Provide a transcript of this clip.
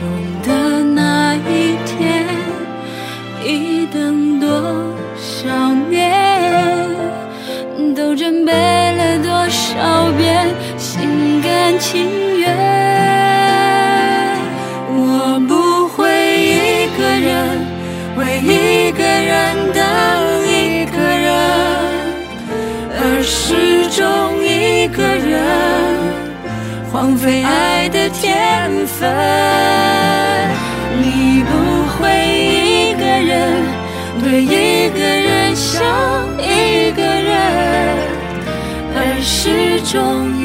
中的那一天，一等多少年，都准备了多少遍，心甘情愿。我不会一个人为一个人等一个人，而始终一个人荒废爱的天分。你不会一个人对一个人想一个人，而始终